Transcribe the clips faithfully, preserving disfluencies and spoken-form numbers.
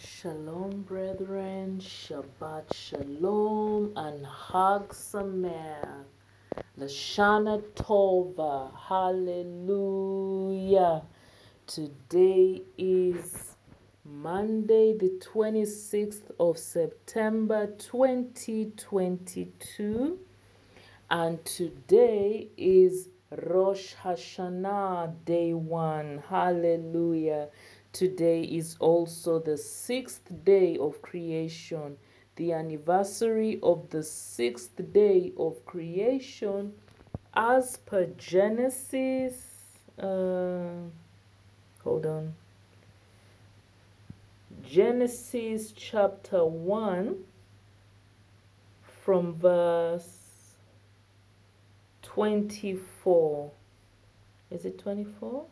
Shalom, brethren. Shabbat Shalom and Hag Sameach. Lashana Tova. Hallelujah. Today is Monday, the twenty-sixth of September, twenty twenty-two. And today is Rosh Hashanah, day one. Hallelujah. Today is also the sixth day of creation, the anniversary of the sixth day of creation, as per Genesis. Uh, hold on. Genesis chapter one, from verse twenty-four. Is it twenty-four?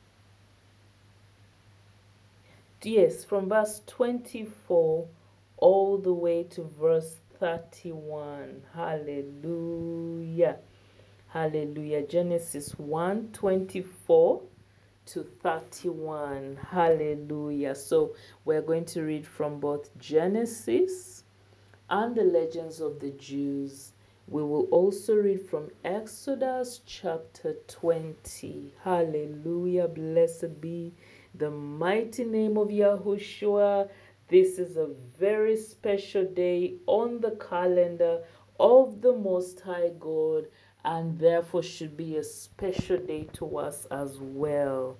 Yes, from verse twenty-four all the way to verse thirty-one. Hallelujah. Hallelujah. Genesis one twenty-four to thirty-one. Hallelujah. So we're going to read from both Genesis and the Legends of the Jews. We will also read from Exodus chapter twenty. Hallelujah. Blessed be the mighty name of Yahushua. This is a very special day on the calendar of the Most High God, and therefore should be a special day to us as well.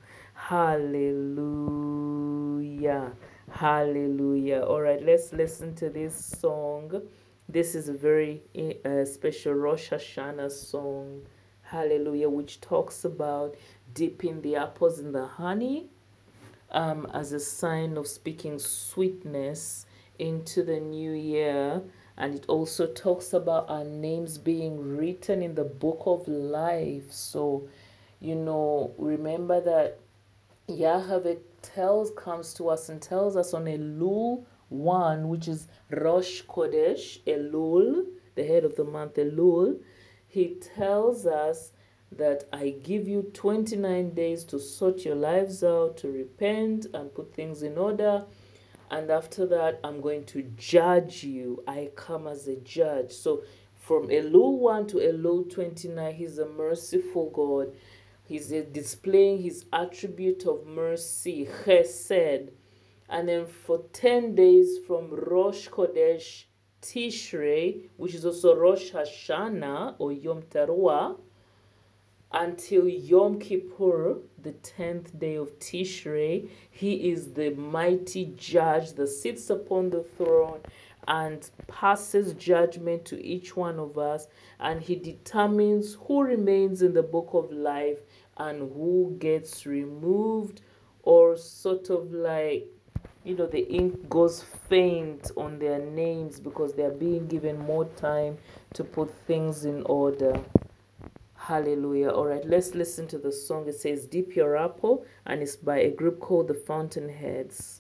Hallelujah. Hallelujah. All right, let's listen to this song. This is a very uh, special Rosh Hashanah song. Hallelujah, which talks about dipping the apples in the honey um, as a sign of speaking sweetness into the new year. And it also talks about our names being written in the book of life. So, you know, remember that Yahweh tells comes to us and tells us on Elul one, which is Rosh Chodesh, Elul, the head of the month Elul. He tells us that I give you twenty-nine days to sort your lives out, to repent and put things in order. And after that, I'm going to judge you. I come as a judge. So from Elul one to Elul twenty-nine, he's a merciful God. He's displaying his attribute of mercy, chesed. And then for ten days from Rosh Chodesh Tishrei, which is also Rosh Hashanah or Yom Teruah, until Yom Kippur, the tenth day of Tishrei, he is the mighty judge that sits upon the throne and passes judgment to each one of us, and he determines who remains in the book of life and who gets removed, or sort of like, you know, the ink goes faint on their names because they are being given more time to put things in order. Hallelujah. All right, let's listen to the song. It says Dip Your Apple, and it's by a group called the Fountainheads.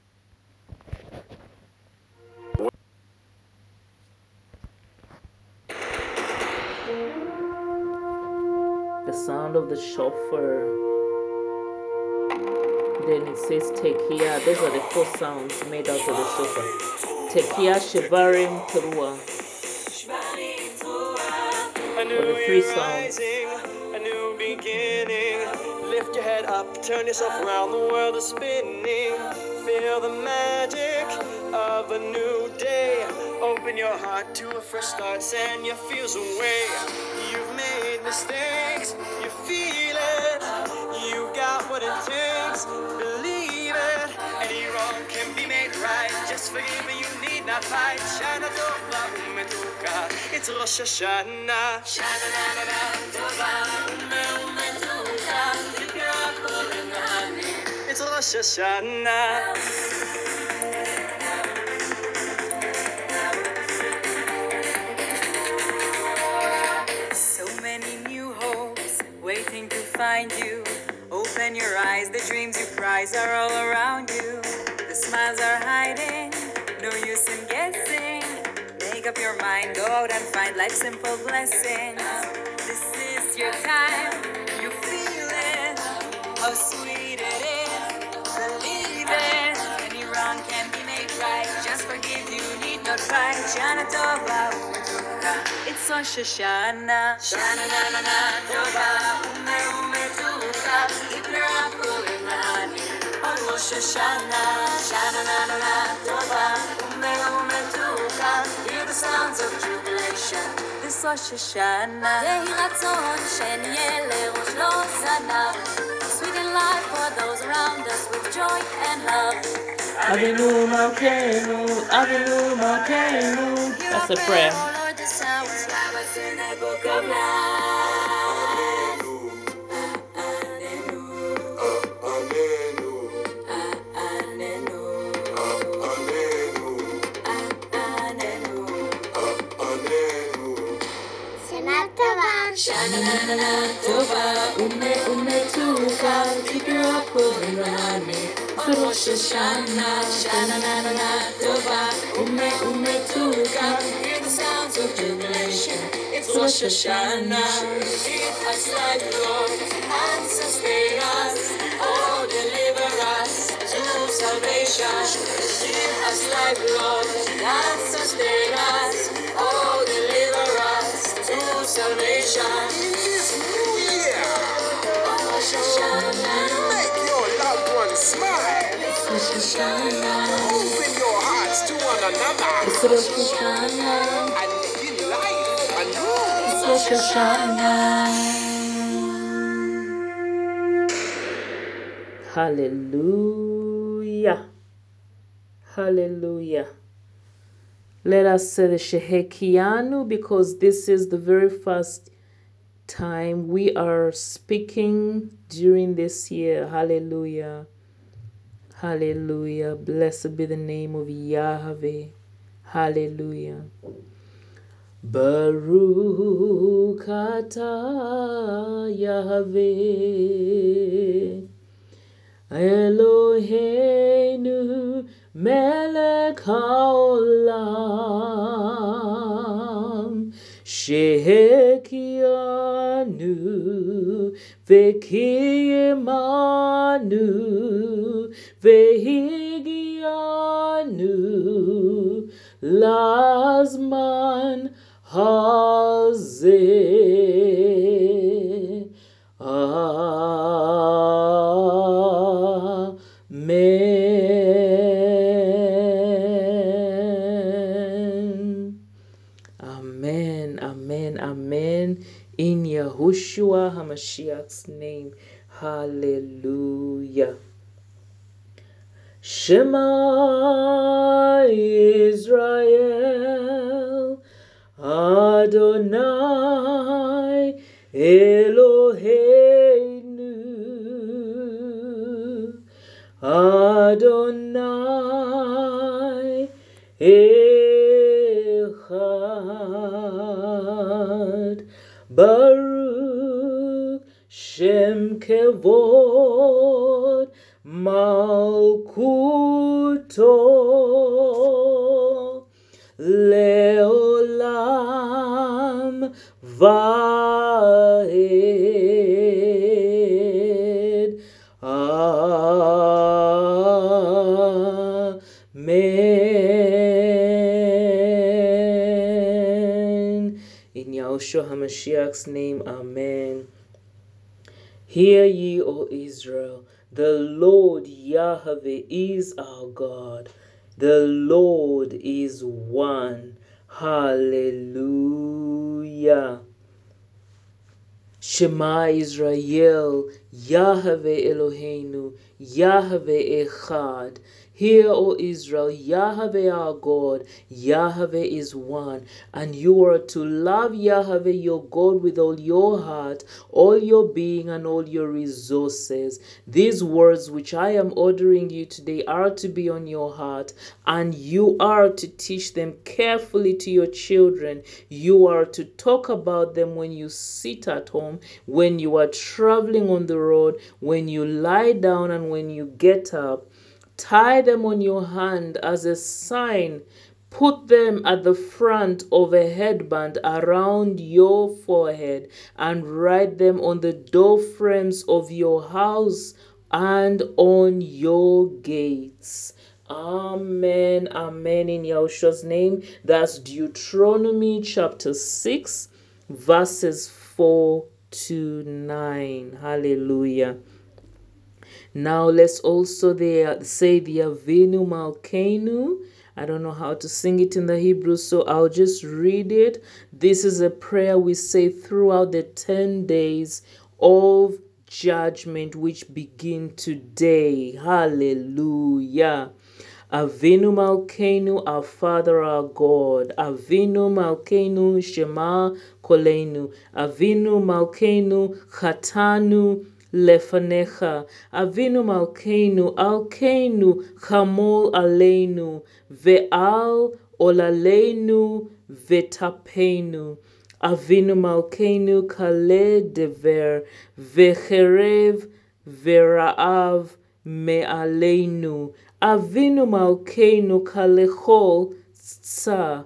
The sound of the shofar. Then it says Tekiah. Those are the four sounds made out of the shofar. Tekiah, Shevarim, Teruah. Or the three sounds. A new beginning. Lift your head up, turn yourself around, the world is spinning. Feel the magic of a new day. Open your heart to a fresh start, send your fears away. You've made mistakes, you feel it. You got what it takes, believe it. Any wrong can be made right, just forgive me, you need not fight. Shana Tova Umetuka, it's Rosh Hashanah. Shana Tova Umetuka, it's Rosh Hashanah. So many new hopes waiting to find you. Open your eyes, the dreams you prize are all around you. The smiles are hiding, no use in guessing. Make up your mind, go out and find life's simple blessings. This is your time, you feel it, how sweet it is. Believe it, any wrong can be Shana Tova Umetuka. It's Rosh Hashanah. Shana na na na Tova Ume Umetuka. Ikra Kulimani. On Rosh Hashanah. Shana na na na Tova Ume Umetuka. Hear the sounds of jubilation. This Rosh Hashanah. Yehi Ratzon Shen Yele Rosh Lo Zanav. Sweet in life for those around us with joy and love. Avinu Malkeinu, Avinu Malkeinu. That's a prayer. Oh Lord, the sounds in the book of life. Shana na na na Tova Ume Ume Tuka. Tikra Kulimani. Rosh Hashanah, Shana na na na Tova Ume Ume Tuka. Hear the sounds of jubilation. It's Rosh Hashanah. Give us life, Lord, and sustain us. Oh, deliver us to salvation. Give us life, Lord, and sustain us. Oh, deliver us to salvation. This new year, Rosh Hashanah. Make your loved ones smile. Rosh Hashanah. Open your hearts to one another. It's Rosh Hashanah. And begin life anew. It's Rosh Hashanah. Hallelujah. Hallelujah. Let us say the Shehekianu, because this is the very first time we are speaking during this year. Hallelujah. Hallelujah. Blessed be the name of Yahweh. Hallelujah. Baruch atah Yahweh Eloheinu melech haolam shehekianu vekiyemanu vehigianu lazman hazeh. Amen. Amen. Amen. Amen. In Yahushua HaMashiach's name. Hallelujah. Shema Israel, Adonai Eloheinu, Adonai Echad, Baruch Shem Kevod Malkuto Leolam Vaed. Amen. In Yahushua HaMashiach's name, amen. Hear ye, O Israel, the Lord Yahweh is our God. The Lord is one. Hallelujah. Shema Israel, Yahweh Eloheinu, Yahweh Echad. Hear, O Israel, Yahweh our God, Yahweh is one. And you are to love Yahweh your God with all your heart, all your being, and all your resources. These words which I am ordering you today are to be on your heart, and you are to teach them carefully to your children. You are to talk about them when you sit at home, when you are traveling on the road, when you lie down, and when you get up. Tie them on your hand as a sign. Put them at the front of a headband around your forehead, and write them on the door frames of your house and on your gates. Amen. Amen. In Yahushua's name. That's Deuteronomy chapter six, verses four to nine. Hallelujah. Now let's also there say the Avinu Malkeinu. I don't know how to sing it in the Hebrew, so I'll just read it. This is a prayer we say throughout the ten days of judgment which begin today. Hallelujah. Avinu Malkeinu, our Father, our God. Avinu Malkeinu, Shema Kolenu. Avinu Malkeinu, Chatanu Lefanecha. Avinu Malkeinu, Alkeinu, Chamol Aleinu, Ve'al Olaleinu, Vetapenu. Avinu Malkeinu, Kale Dever, Vecherev, Veraav, Me'aleinu. Avinu Malkeinu Kalechol Tsa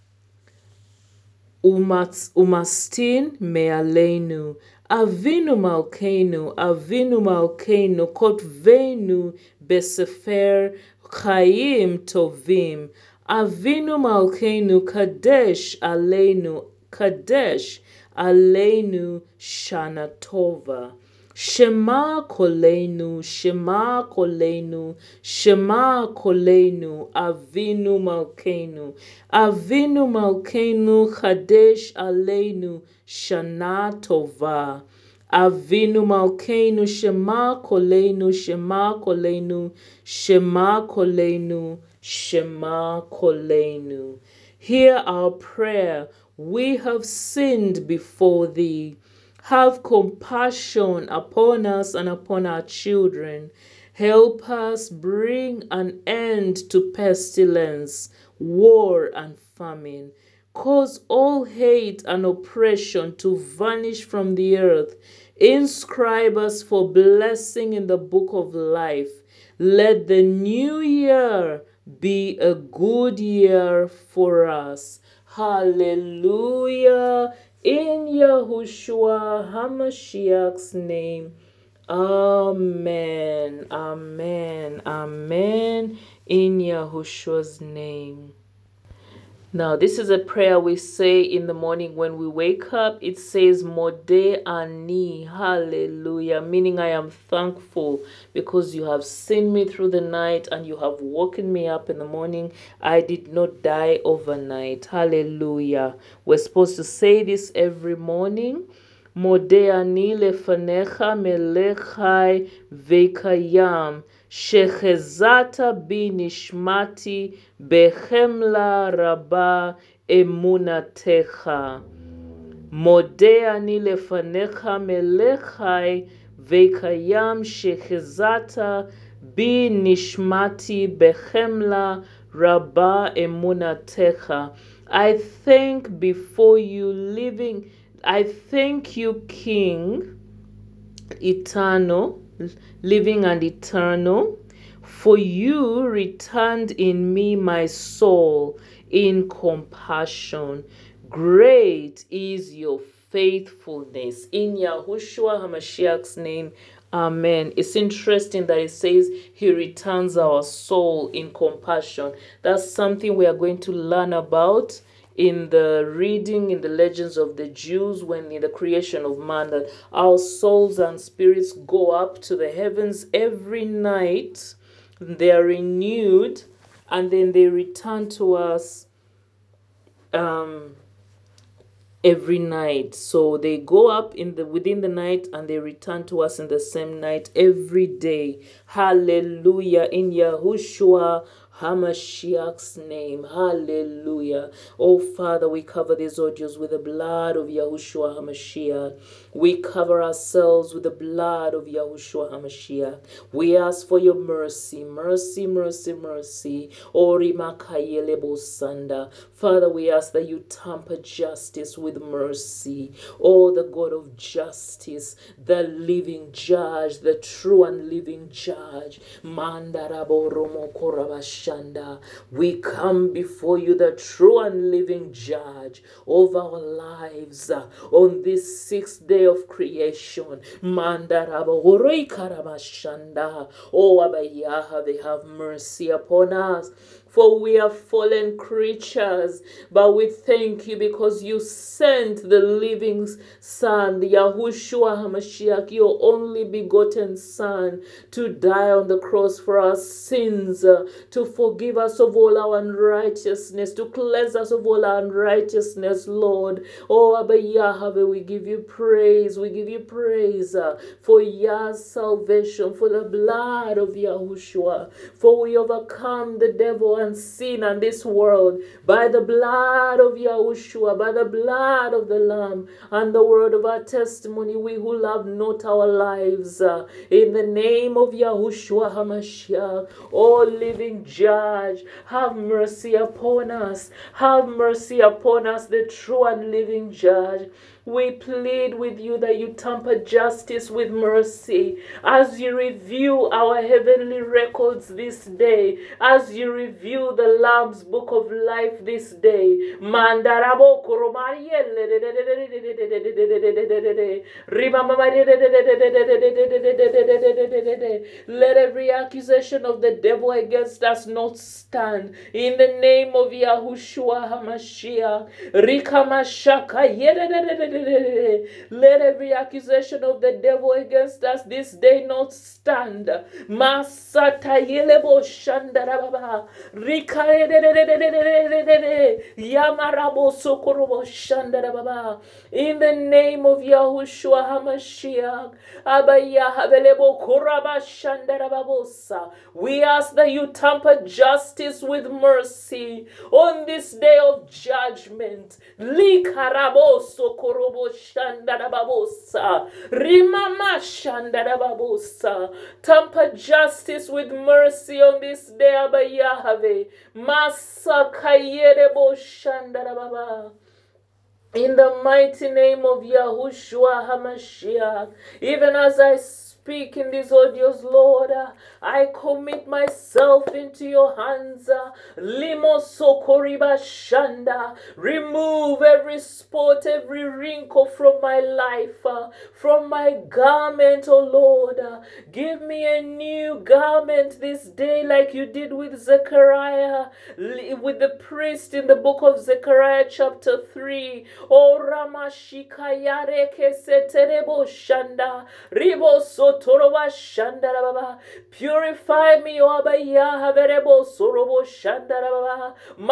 Umastin Me'aleinu. Avinu Malkeinu, Avinu Malkeinu Kotvenu Besefer Chaim Tovim. Avinu Malkeinu Kadesh Aleinu, Kadesh Aleinu Shana Tova. Shema Kolenu, Shema Kolenu, Shema Kolenu, Avinu Malkeinu, Avinu Malkeinu, Chadesh Aleinu, Shana Tova. Avinu Malkeinu, Shema Kolenu, Shema Kolenu, Shema Kolenu, Shema Kolenu. Hear our prayer. We have sinned before thee. Have compassion upon us and upon our children. Help us bring an end to pestilence, war, and famine. Cause all hate and oppression to vanish from the earth. Inscribe us for blessing in the book of life. Let the new year be a good year for us. Hallelujah. In Yahushua HaMashiach's name. Amen. Amen. Amen. In Yahushua's name. Now, this is a prayer we say in the morning when we wake up. It says, Modeh ani, hallelujah, meaning I am thankful because you have seen me through the night and you have woken me up in the morning. I did not die overnight. Hallelujah. We're supposed to say this every morning. Modeh ani lefanecha melech chai vekayam. Shechezata bi nishmati behemla rabba emunatecha. Modeh ani lefanecha melech chai vekayam shechezata bi nishmati behemla rabba emunatecha. I thank before you living, I thank you, King, eternal, living and eternal, for you returned in me my soul in compassion. Great is your faithfulness. In Yahushua HaMashiach's name, amen. It's interesting that it says he returns our soul in compassion. That's something we are going to learn about in the reading in the legends of the Jews, when in the creation of man, that our souls and spirits go up to the heavens every night. They are renewed and then they return to us um every night. So they go up in the within the night and they return to us in the same night every day. Hallelujah. In Yahushua HaMashiach's name. Hallelujah. Oh Father, we cover these audios with the blood of Yahushua HaMashiach. We cover ourselves with the blood of Yahushua HaMashiach. We ask for your mercy, mercy, mercy, mercy. Orimakayelebo Sanda. Father, we ask that you tamper justice with mercy. Oh, the God of justice, the living judge, the true and living judge. Mandarabo Romo Korabash. Shanda. We come before you, the true and living judge of our lives, uh, on this sixth day of creation. Mandaraba Horoi Karamashanda. Oh, Abba Yahweh, have mercy upon us. For we are fallen creatures, but we thank you because you sent the living Son, the Yahushua HaMashiach, your only begotten Son, to die on the cross for our sins, uh, to forgive us of all our unrighteousness, to cleanse us of all our unrighteousness, Lord. Oh, Abba Yahweh, we give you praise. We give you praise uh, for Yah's salvation, for the blood of Yahushua. For we overcome the devil and sin and this world by the blood of Yahushua, by the blood of the Lamb, and the word of our testimony, we who love not our lives. Uh, in the name of Yahushua HaMashiach, O living judge, have mercy upon us. Have mercy upon us, the true and living judge. We plead with you that you temper justice with mercy as you review our heavenly records this day, as you review the Lamb's book of life this day. Mandarabo let every accusation of the devil against us not stand. In the name of Yahushua HaMashiach. Let every accusation of the devil against us this day not stand. Masata yelebo shandarababa. Yamarabo sokorobo shandarababa. In the name of Yahushua HaMashiach. Abaya habelebo koraba shandarababosa. We ask that you temper justice with mercy on this day of judgment. Likaraboso korobo shandarababosa. Rimama shandarababosa. Temper justice with mercy on this day, Abba Yahweh. Masakayerebo shandarababa. In the mighty name of Yahushua HaMashiach, even as I speak in these audios, Lord, uh, I commit myself into your hands. uh, Limo sokoriba shanda. Remove every spot, every wrinkle from my life, uh, from my garment, oh Lord. uh, Give me a new garment this day like you did with Zechariah, li- with the priest in the book of Zechariah chapter three. Oh Ramashikayare keseterebo shanda. Ribo sotoroba shanda rababa. Purify me, O Abba Yahweh, sorobo shanda rababa.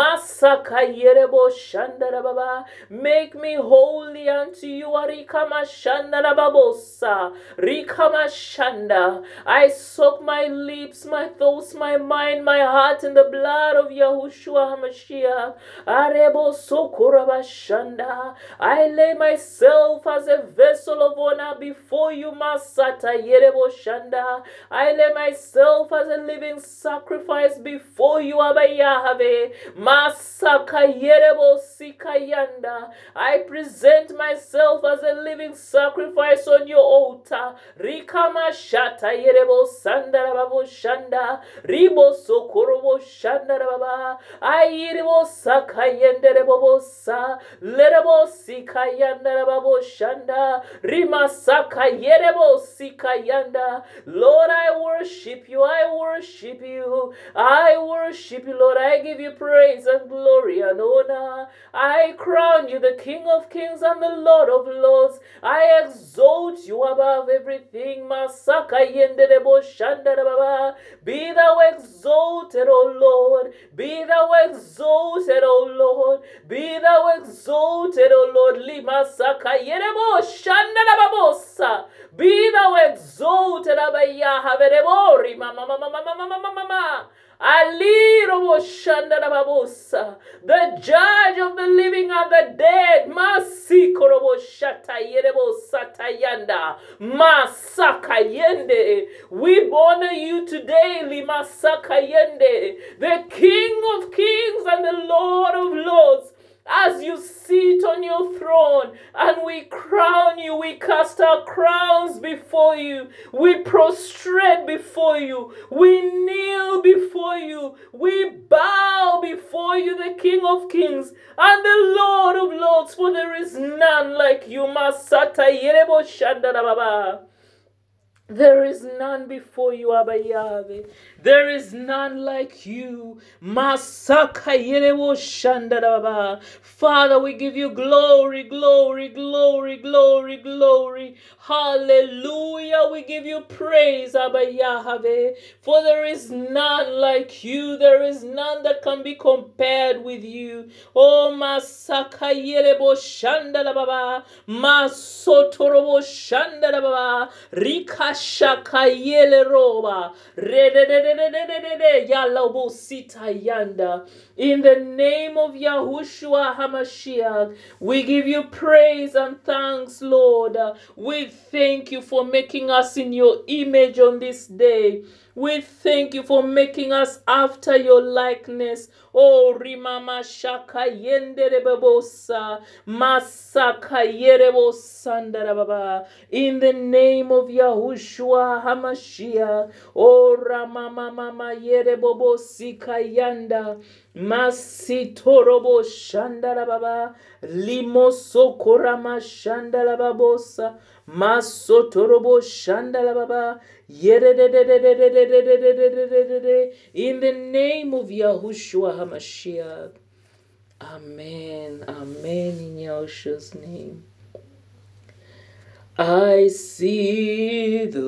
Masakayerebo shanda rababa. Make me holy unto you, Arikama shanda rababosa. Rikama shanda. I soak my lips, my thoughts, my mind, my heart in the blood of Yahushua HaMashiach. Arebo sokoraba shanda. I lay myself as a vessel of honor before you, Masata Yerebo Shanda. I lay myself as a living sacrifice before you, Abba Yahweh. Masaka Yerebo Sikayanda. I present myself as a living sacrifice on your altar. Rikama Shata Yerebo Sandarababo Shanda. Ribo Sokorobo Shandarababa. I Yerebo Sakayenderebo Sa. Lerebo Sikayanda Shanda. Rima Sakayerebo Sikayanda. Lord, I worship you. I worship you. I worship you, Lord. I give you praise and glory and honor. I crown you the King of Kings and the Lord of Lords. I exalt you above everything. Masaka Yenderebo Shanda Baba. Be thou exalted, O Lord. Be thou exalted, O Lord. Be thou exalted, O Lord. Lima Saka Yerebo Shanda Babosa. Be thou exalted, Abaya Haverebori, Mama, Mama, Mama, Mama, Mama, Mama. Ali Robo Shanda Babosa, the judge of the living and the dead. Masiko Robo Shata Yerebo Satayanda. Masaka Yende. We honor you today, Lima Saka Yende, the King of Kings and the Lord of Lords. as you sit on your throne, and we crown you. We cast our crowns before you. We prostrate before you. We kneel before you. We bow before you, the King of Kings and the Lord of Lords, for there is none like you. Masata yerebo shandarababa. There is none before you, Abba Yahweh. There is none like you. Masaka yerewo shandarababa. Father, we give you glory, glory, glory, glory, glory. Hallelujah. We give you praise, Abba Yahweh. For there is none like you. There is none that can be compared with you. Oh, Masaka yerebo shandarababa. Masotorobo shandarababa. Rika Shakayele roba. Rededededededede. Yalabo sita yanda. In the name of Yahushua HaMashiach, we give you praise and thanks, Lord. We thank you for making us in your image on this day. We thank you for making us after your likeness. Oh, Rimama Shaka Yenderebosa, Masaka Yerebosanda. In the name of Yahushua HaMashiach, oh, Ramama Mama Yerebobosika Yanda, Masitorobo Shandarababa, Limosokorama Shandarababosa, Masotorobo Shandalababa. In the name of Yahushua HaMashiach. Amen. Amen in Yahushua's name. I see the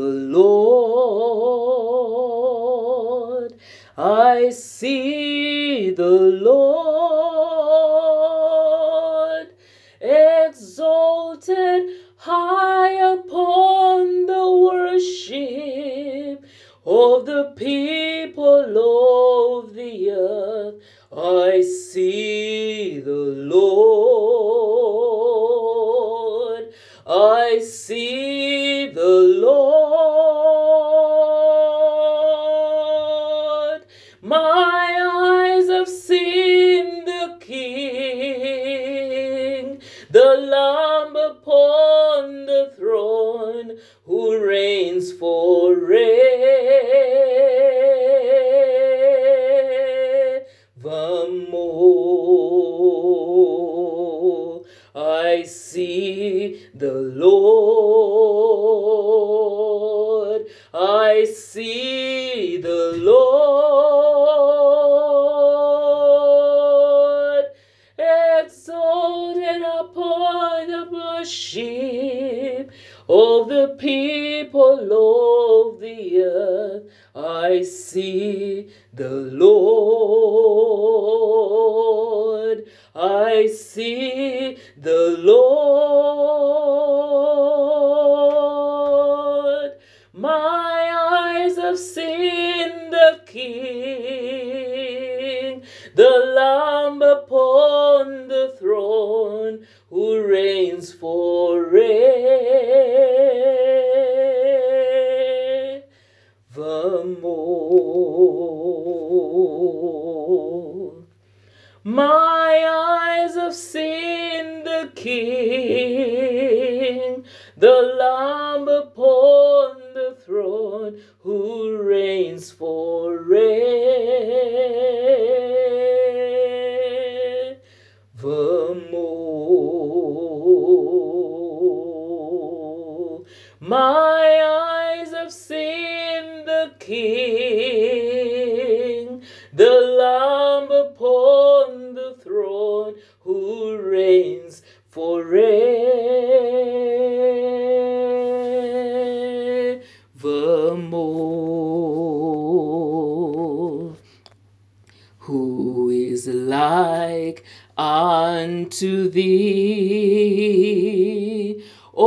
Lord. I see the Lord exalted high upon the worship of the people of the earth. I see the Lord. I see the Lord. My eyes have seen the King, the Lamb upon the throne, who reigns forevermore. I see the Lord. I see the Lord exalted upon the worship of the people of the earth. I see the Lord. I see the Lord. My eyes have seen the King, the Lamb upon the throne, who reigns forevermore. My eyes have seen the King, the Lamb upon the throne, who reigns forevermore. My eyes have seen the King, the Lamb upon the throne, who reigns forevermore. Who is like unto thee,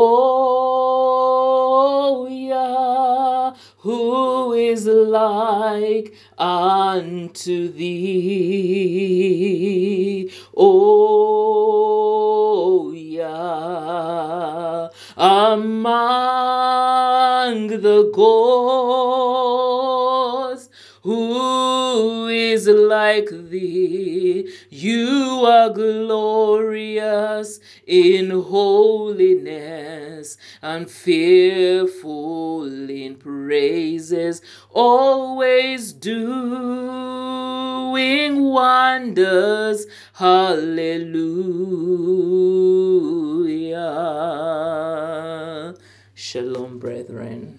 O Yah? Who is like unto thee, O Yah? Among the gods, Who is like thee? You are glorious in holiness and fearful in praises, always doing wonders. Hallelujah. Shalom, brethren.